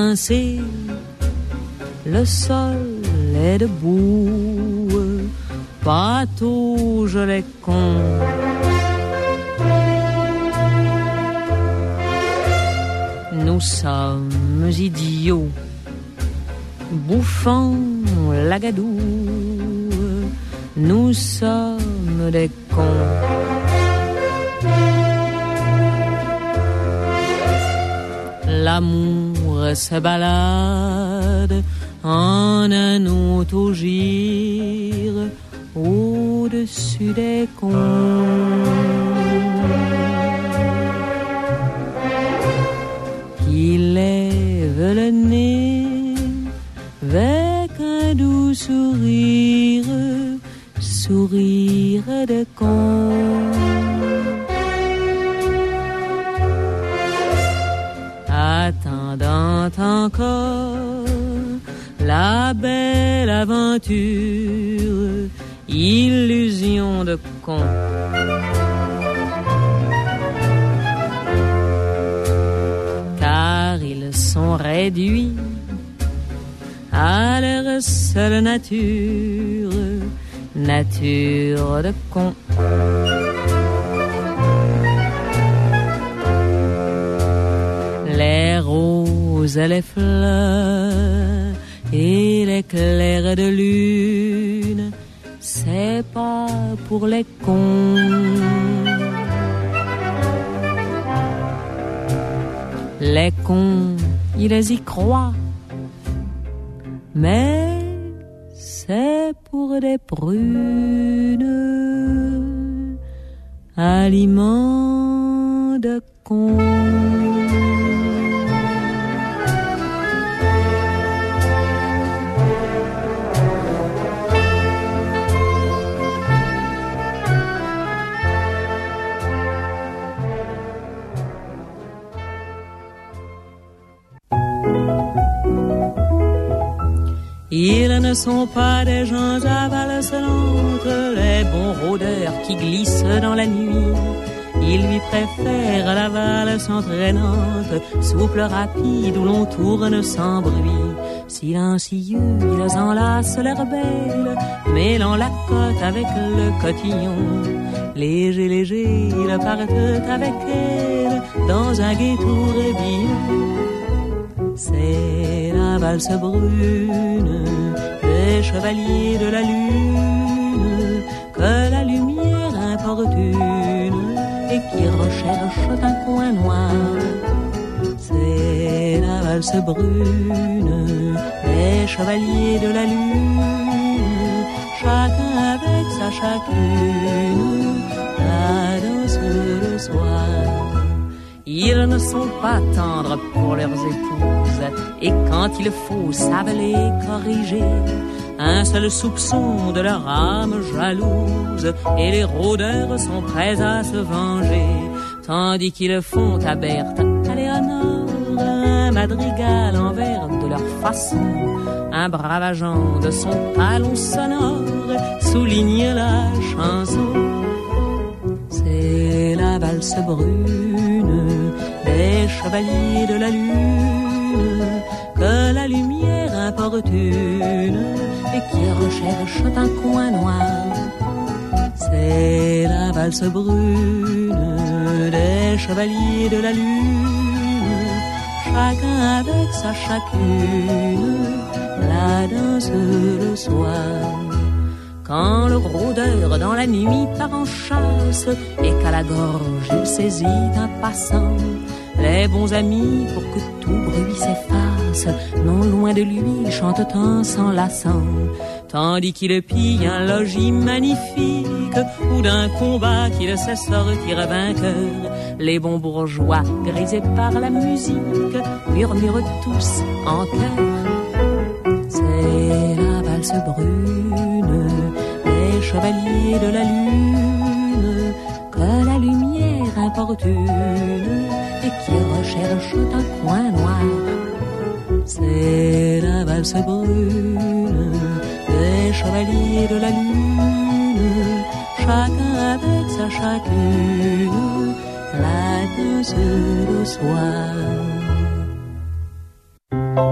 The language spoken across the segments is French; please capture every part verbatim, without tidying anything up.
danser, le sol est debout, patauge les cons. Nous sommes idiots, bouffons la gadoue, nous sommes des cons. L'amour se balade en un autogire au-dessus des cons. Il lève le nez avec un doux sourire, sourire de con. Attendant encore la belle aventure, illusion de con. Car ils sont réduits à leur seule nature, nature de con. Les roses et les fleurs et les clairs de lune, c'est pas pour les cons. Les cons, ils y croient, mais c'est pour des prunes, aliments de cons. Ils ne sont pas des gens avalescentes, les bons rôdeurs qui glissent dans la nuit. Ils lui préfèrent la valse entraînante, souple, rapide, où l'on tourne sans bruit. Silencieux, ils enlacent l'air belle, mêlant la côte avec le cotillon. Léger, léger, ils partent avec elle dans un gai tourbillon. C'est la valse brune des chevaliers de la lune que la lumière importune et qui recherche un coin noir. C'est la valse brune des chevaliers de la lune, chacun avec sa chacune, la danse le soir. Ils ne sont pas tendres pour leurs épouses, et quand il faut, savent les corriger. Un seul soupçon de leur âme jalouse, et les rôdeurs sont prêts à se venger. Tandis qu'ils font à Berthe, à Léonore, un madrigal en vers de leur façon. Un brave agent de son talon sonore souligne la chanson. C'est la valse brune des chevaliers de la lune que la lumière importune et qui recherche un coin noir. C'est la valse brune des chevaliers de la lune, chacun avec sa chacune, la danse le soir. Quand le rôdeur dans la nuit part en chasse et qu'à la gorge il saisit un passant, les bons amis, pour que tout bruit s'efface, non loin de lui chantent en s'enlaçant. Tandis qu'il pille un logis magnifique ou d'un combat qu'il sait sortir vainqueur, les bons bourgeois, grisés par la musique, murmurent tous en chœur. C'est la valse brune des chevaliers de la lune que la lumière importune et qui recherche un coin noir. C'est la valse brune des chevaliers de la lune, chacun avec sa chacune, la danse le soir.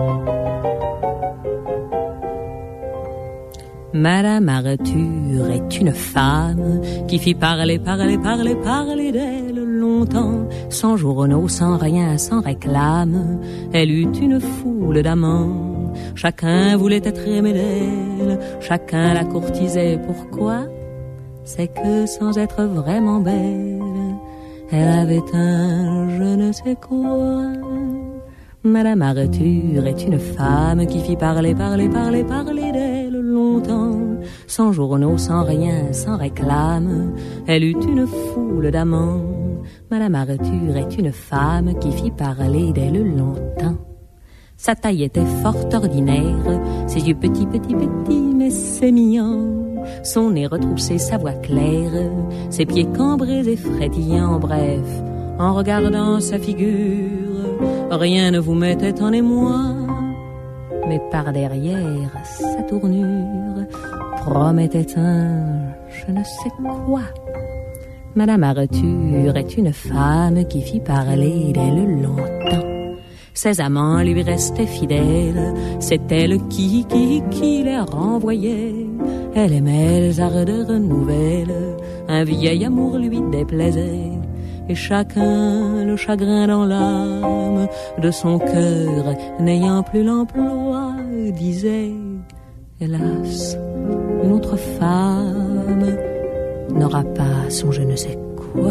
Madame Arthur est une femme qui fit parler, parler, parler, parler d'elle longtemps, sans journaux, sans rien, sans réclame. Elle eut une foule d'amants, chacun voulait être aimé d'elle, chacun la courtisait. Pourquoi? C'est que sans être vraiment belle, elle avait un je ne sais quoi. Madame Arthur est une femme qui fit parler, parler, parler, parler d'elle longtemps, sans journaux, sans rien, sans réclame. Elle eut une foule d'amants. Madame Arthur est une femme qui fit parler d'elle longtemps. Sa taille était fort ordinaire, ses yeux petits, petits, petits, mais c'est mignon. Son nez retroussé, sa voix claire, ses pieds cambrés et frétillants. Bref, en regardant sa figure, rien ne vous mettait en émoi. Mais par derrière, sa tournure promettait un je ne sais quoi. Madame Arthur est une femme qui fit parler d'elle longtemps. Ses amants lui restaient fidèles, c'est elle qui, qui, qui les renvoyait. Elle aimait les ardeurs nouvelles, un vieil amour lui déplaisait. Et chacun, le chagrin dans l'âme de son cœur, n'ayant plus l'emploi, disait, hélas, une autre femme n'aura pas son je ne sais quoi.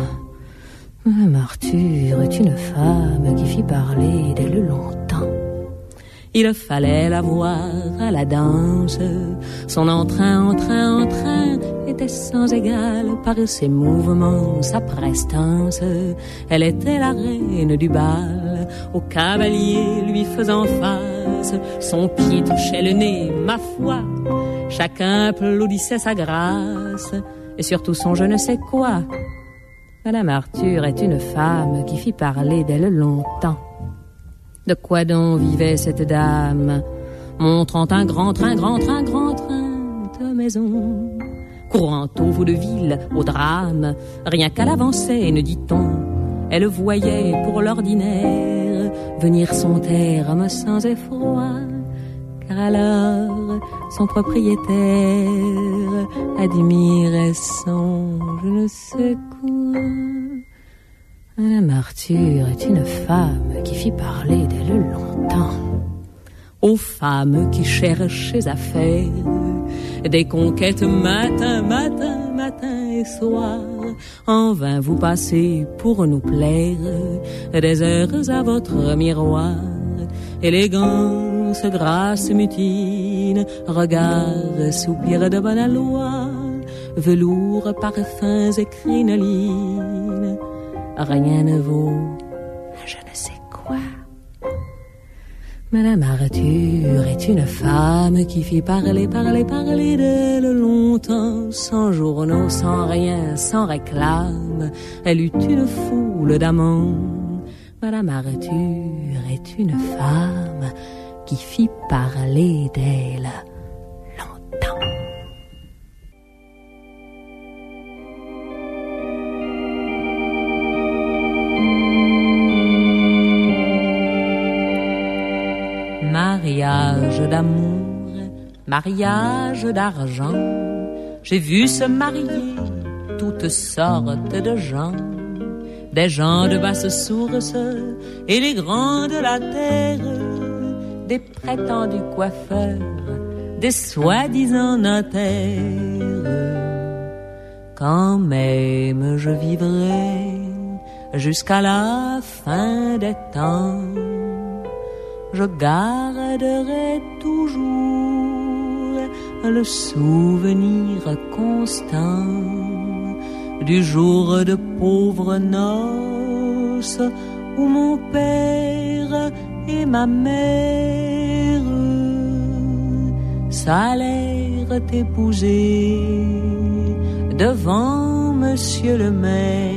Madame Arthur est une femme qui fit parler d'elle longtemps. Il fallait la voir à la danse, son entrain, entrain, entrain était sans égal par ses mouvements, sa prestance. Elle était la reine du bal, au cavalier lui faisant face. Son pied touchait le nez, ma foi, chacun applaudissait sa grâce, et surtout son je ne sais quoi. Madame Arthur est une femme qui fit parler d'elle longtemps. De quoi donc vivait cette dame, montrant un grand train, grand train, grand train de maison, courant au vaudeville, au drame, rien qu'à l'avancée, ne dit-on. Elle voyait pour l'ordinaire venir son terme sans effroi, car alors son propriétaire admirait son je ne sais quoi. Madame Arthur est une femme qui fit parler d'elle longtemps. Aux femmes qui cherchaient à faire des conquêtes matin, matin, matin et soir, en vain vous passez pour nous plaire des heures à votre miroir. Élégance, grâce mutine, regard, soupir de bonne aloi, velours, parfums et crinolines, rien ne vaut je ne sais quoi. Madame Arthur est une femme qui fit parler, parler, parler d'elle longtemps, sans journaux, sans rien, sans réclame. Elle eut une foule d'amants. Madame Arthur est une femme qui fit parler d'elle longtemps. Mariage d'amour, mariage d'argent, j'ai vu se marier toutes sortes de gens, des gens de basse source et les grands de la terre, des prétendus coiffeurs, des soi-disant notaires. Quand même je vivrai jusqu'à la fin des temps, je garderai toujours le souvenir constant du jour de pauvres noces où mon père et ma mère s'allèrent épouser devant monsieur le maire.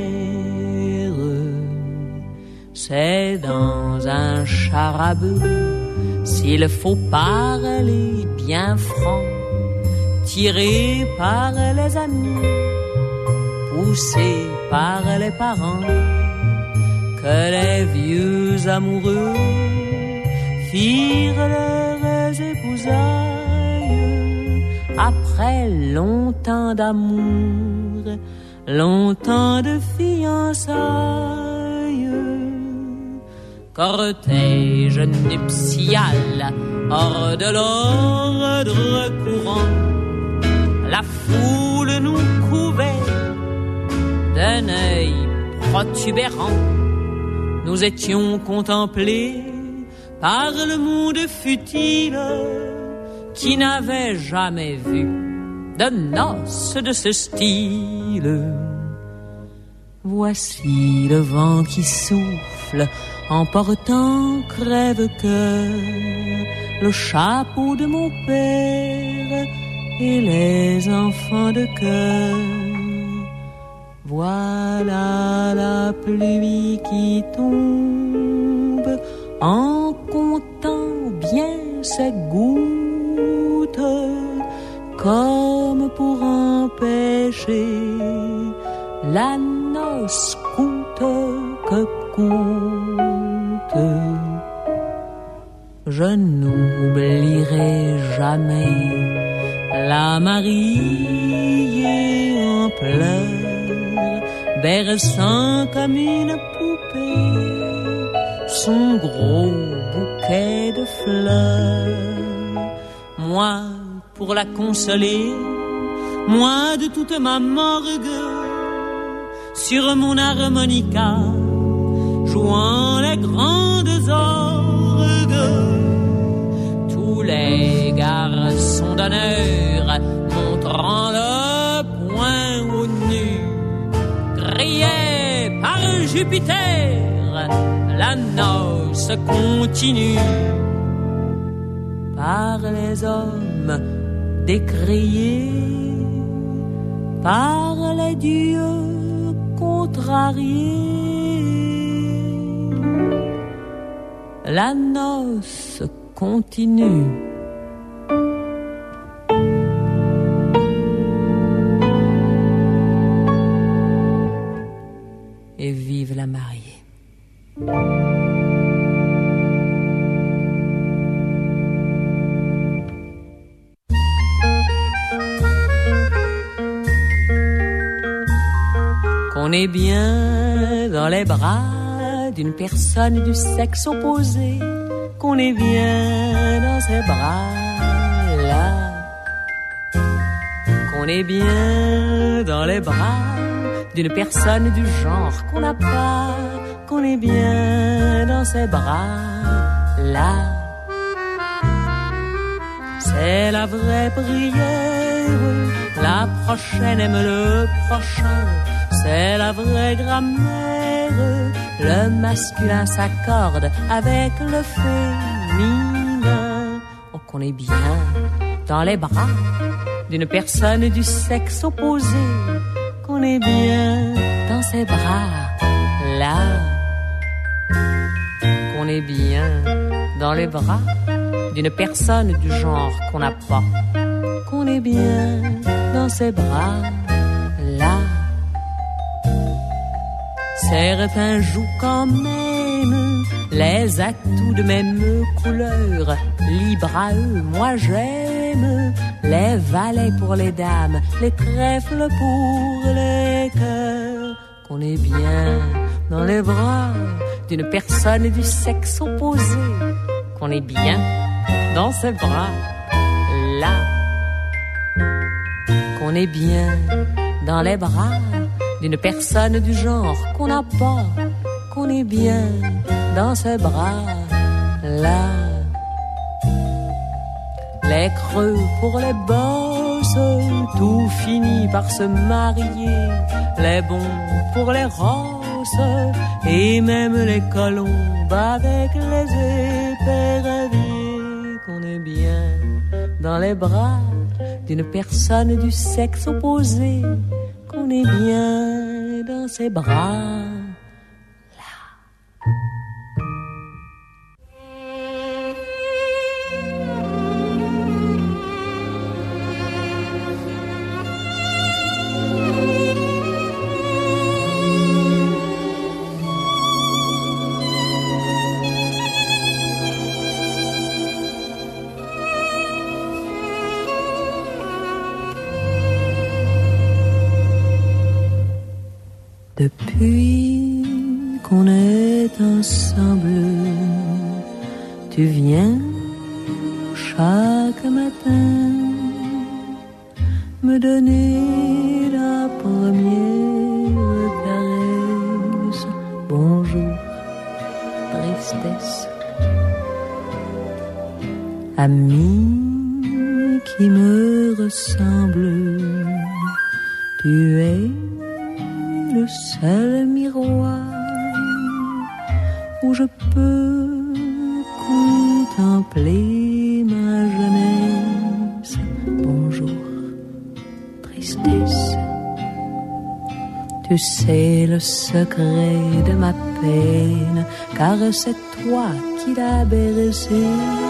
C'est dans un char à bœuf, s'il faut parler bien franc, tiré par les amis, poussé par les parents, que les vieux amoureux firent leurs épousailles après longtemps d'amour, longtemps de fiançailles, cortège nuptial hors de l'ordre courant, la foule nous couvait d'un œil protubérant. Nous étions contemplés par le monde futile qui n'avait jamais vu de noces de ce style. Voici le vent qui souffle, emportant crève-cœur le chapeau de mon père et les enfants de cœur. Voilà la pluie qui tombe en comptant bien ses gouttes, comme pour empêcher la noce coûte que coûte. Je n'oublierai jamais la mariée en pleurs, berçant comme une poupée son gros bouquet de fleurs. Moi, pour la consoler, moi de toute ma morgue, sur mon harmonica, jouant les grandes orgues, tous les garçons d'honneur, montrant le poing au nu, criaient par Jupiter, la noce continue. Par les hommes décriés, par les dieux contrariés, la noce continue. Et vive la mariée. Qu'on est bien dans les bras d'une personne du sexe opposé, qu'on est bien dans ses bras-là, qu'on est bien dans les bras d'une personne du genre qu'on n'a pas, qu'on est bien dans ses bras-là. C'est la vraie prière, la prochaine aime le prochain, c'est la vraie grammaire, le masculin s'accorde avec le féminin. Oh, qu'on est bien dans les bras d'une personne du sexe opposé, qu'on est bien dans ses bras-là, qu'on est bien dans les bras d'une personne du genre qu'on n'a pas, qu'on est bien dans ses bras-là. Certains jouent quand même les atouts de même couleur, libre à eux, moi j'aime les valets pour les dames, les trèfles pour les cœurs, qu'on est bien dans les bras d'une personne du sexe opposé, qu'on est bien dans ses bras là, qu'on est bien dans les bras d'une personne du genre qu'on n'a pas, qu'on est bien dans ses bras là. Les creux pour les bosses, tout finit par se marier, les bons pour les rosses, et même les colombes avec les éperviers, qu'on est bien dans les bras d'une personne du sexe opposé, qu'on est bien dans ses bras. Depuis qu'on est ensemble, tu viens chaque matin me donner la première caresse. Bonjour, tristesse. Ami qui me ressemble, tu es le seul miroir où je peux contempler ma jeunesse. Bonjour, tristesse. Tu sais le secret de ma peine, car c'est toi qui l'as bercé.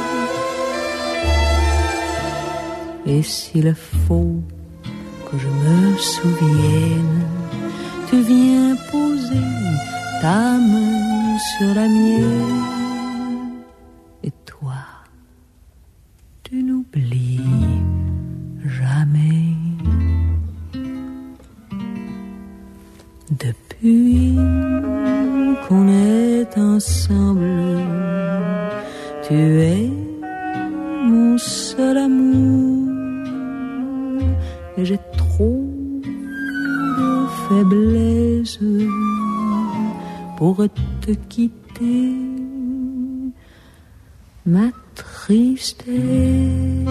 Et s'il faut que je me souvienne, tu viens poser ta main sur la mienne. Et toi, tu n'oublies jamais. Depuis qu'on est ensemble, tu es mon seul amour. Et j'ai trop de faiblesse pour te quitter, ma tristesse.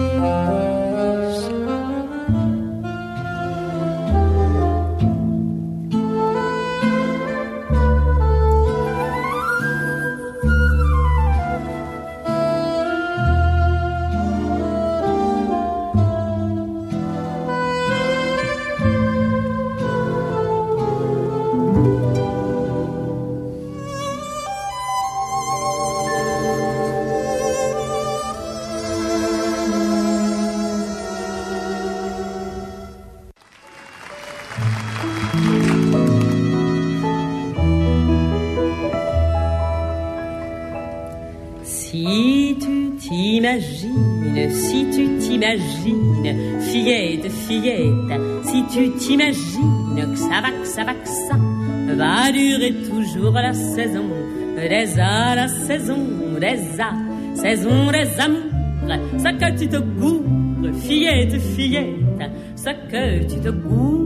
Si tu t'imagines, si tu t'imagines, fillette, fillette, si tu t'imagines que ça va, que ça va, que ça va durer toujours la saison des A, la saison des A, saison des amours, ça que tu te gourres, fillette, fillette, ça que tu te gourres.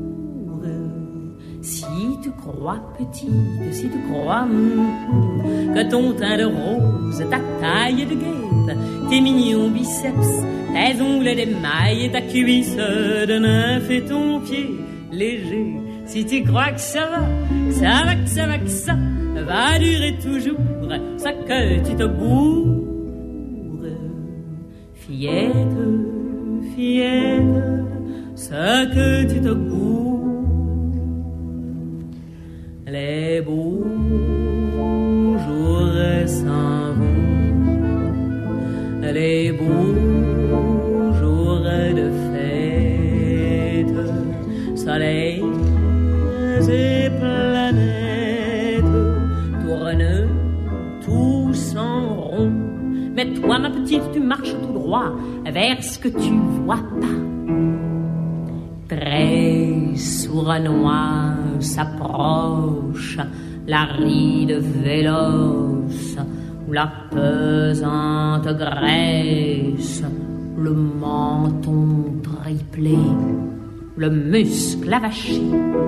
Si tu crois petite, si tu crois mm, que ton teint de rose, ta taille de guêpe, tes mignons biceps, tes ongles d'émail et ta cuisse de nymphe et ton pied léger, si tu crois que ça va, que ça va, que ça va, que ça va durer toujours, ça que tu te bourres, fillette, fillette, ça que tu te bourres. Les beaux jours s'en vont, les beaux jours de fête, soleil et planètes tournent tous en rond. Mais toi, ma petite, tu marches tout droit vers ce que tu vois pas. Très sournois s'approche la ride véloce où la pesante graisse, le menton triplé, le muscle avaché.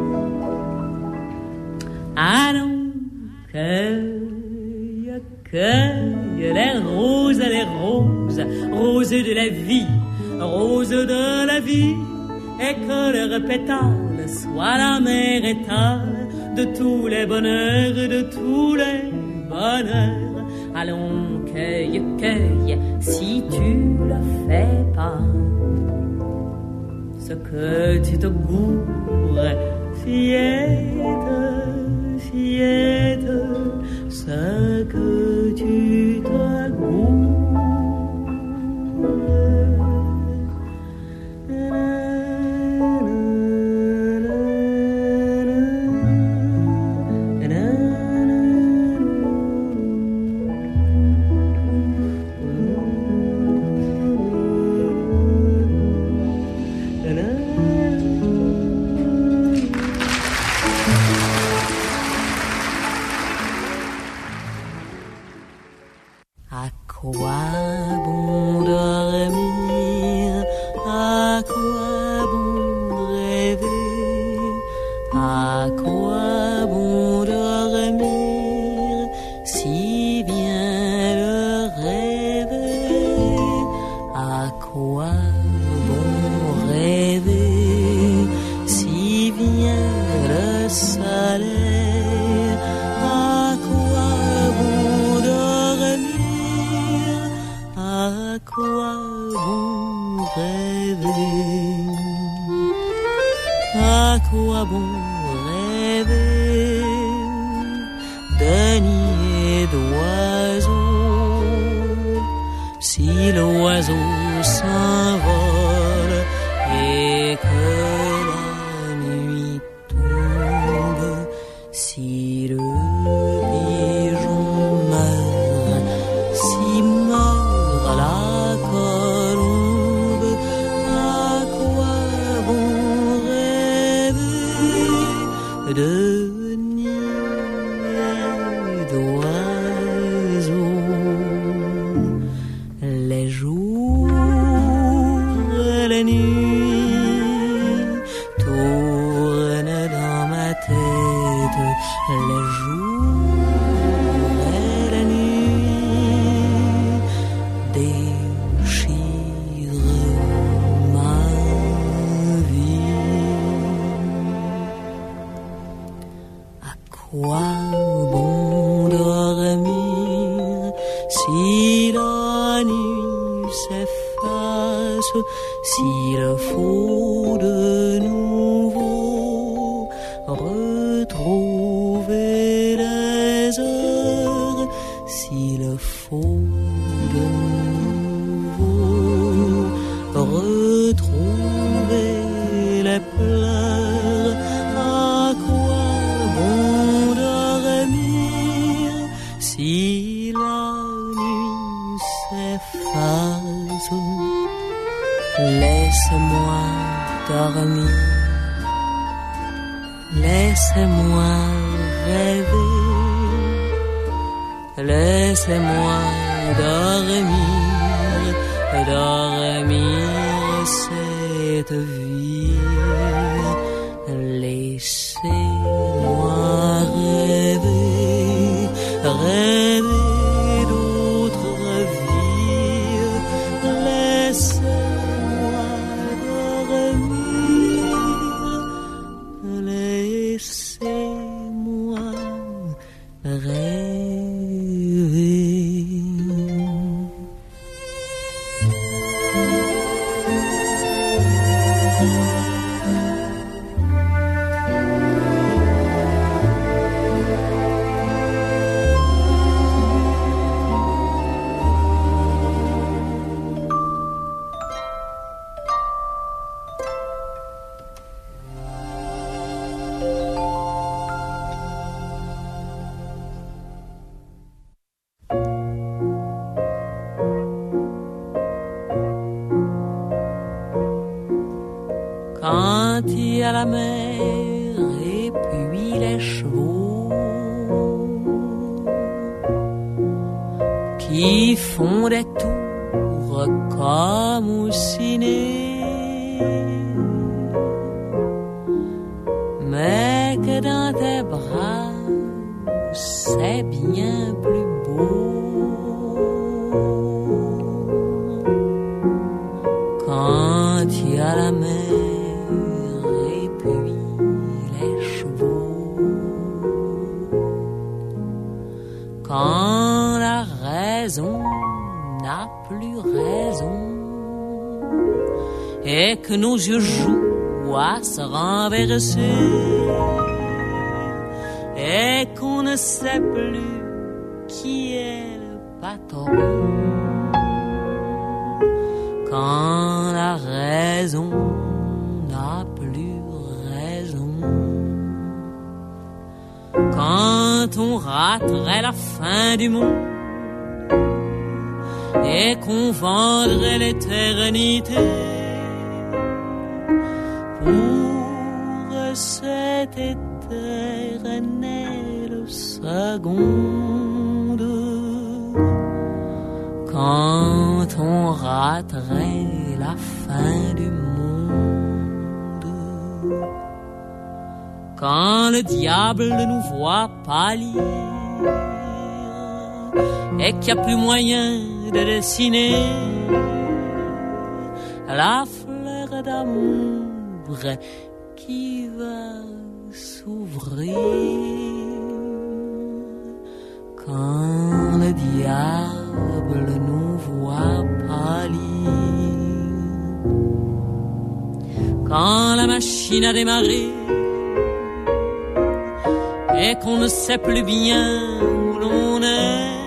Allons, cueille, cueille les roses, les roses, roses de la vie, roses de la vie. Et que leurs pétales soient la mer étale de tous les bonheurs, de tous les bonheurs. Allons, cueille, cueille, si tu le fais pas, ce que tu te gourres, fillette, fillette, ce que tu te gourres. À quoi bon rêver si vient le soleil? À quoi bon dormir? À quoi bon rêver? À quoi bon rêver de nids et d'oiseaux si l'oiseau s'envole et que la nuit tombe, si le pigeon meurt, si meurt la colombe? À quoi bon rêver de nids et d'oiseaux? Les jours et les nuits tournent dans ma tête. Les jours et les nuits déchirent ma vie. À quoi bon dormir si la nuit s'efface, s'il faut de nouveau retrouver les heures, s'il faut de nouveau retrouver les pleurs? À quoi bon dormir si la nuit s'efface? Laisse-moi dormir, laissez-moi rêver, laissez-moi dormir, dormir cette vie. Laissez-moi rêver, rêver d'autres vies. Laissez-moi dormir, laissez-moi rêver. Quand il y a la mer et puis les chevaux qui font des tours comme au ciné, mais que dans tes bras c'est bien plus beau. Quand il y a la mer quand la raison n'a plus raison et que nos yeux jouent à se renverser et qu'on ne sait plus qui est le patron, quand la raison n'a plus raison, quand on raterait la fin du monde et qu'on vendrait l'éternité pour cette éternelle seconde, quand on raterait la fin du monde, quand le diable nous voit pâlir et qu'il n'y a plus moyen de dessiner la fleur d'amour qui va s'ouvrir quand le diable nous voit pâlir, quand la machine a démarré et qu'on ne sait plus bien où l'on est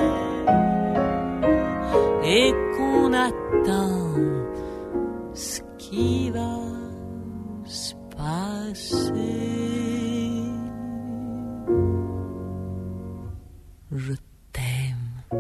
et qu'on attend ce qui va se passer. Je t'aime.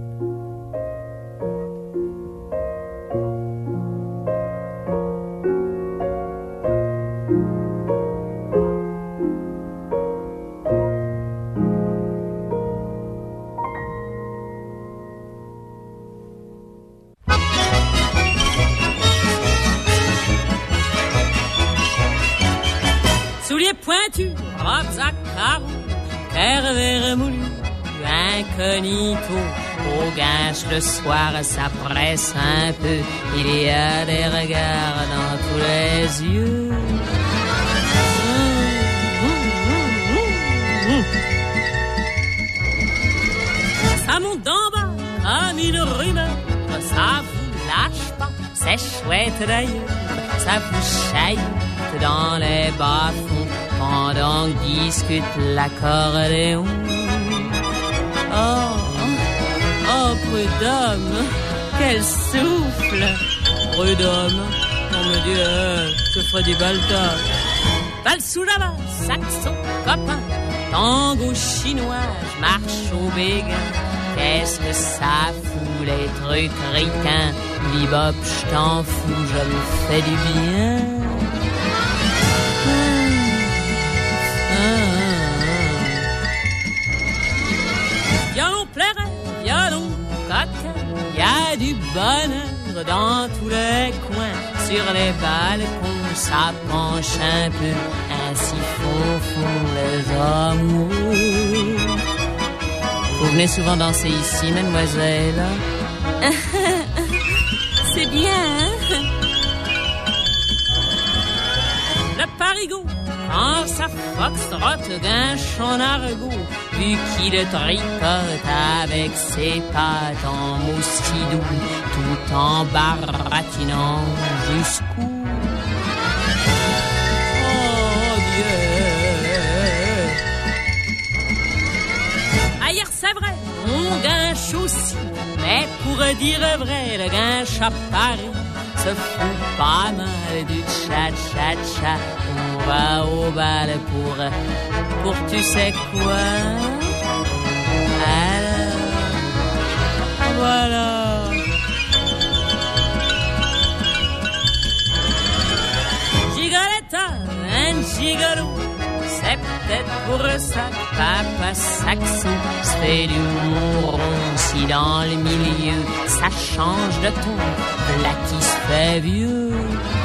Souliers pointus, robes à carreaux, terre vermoulu, incognito, au gage le soir, ça presse un peu, il y a des regards dans tous les yeux. Ça monte d'en bas comme une rumeur, ça vous lâche pas, c'est chouette d'ailleurs, ça vous chaillite dans les bas-fonds pendant que discute l'accordéon. Oh, oh, prud'homme, quel souffle! Prud'homme, oh mon Dieu, je ferai du balta. Valse sous la main, saxon, copain, tango chinois, je marche au béguin. Qu'est-ce que ça fout, les trucs ricains? Bebop, je t'en fous, je me fais du bien. Violon plairait, violon coquin, y a du bonheur dans tous les coins. Sur les balcons, ça penche un peu, ainsi font, font les amoureux. Vous venez souvent danser ici, mademoiselle? C'est bien, hein? Le parigot, quand ça foxtrotte d'un chant argot, vu qu'il tricote avec ses pattes en moustidou, tout en baratinant jusqu'où? Oh Dieu! Ailleurs c'est vrai, on guinche aussi, mais pour dire vrai, le guinche à Paris se fout pas mal du tcha-tcha-tcha. On va au bal pour, pour tu sais quoi. Alors, voilà. Gigoletta, un gigolo, c'est peut-être pour ça que papa saxon se fait du rond si dans le milieu ça change de ton, là qui se fait vieux.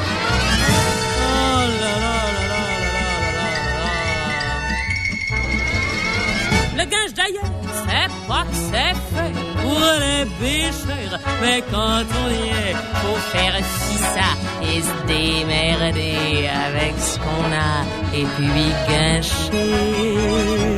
Oh là là là là là là là là. Le gage d'ailleurs, c'est pas que c'est fait pour les bêcheurs, mais quand on y est, faut faire ci ça et se démerder avec ce qu'on a et puis gâcher.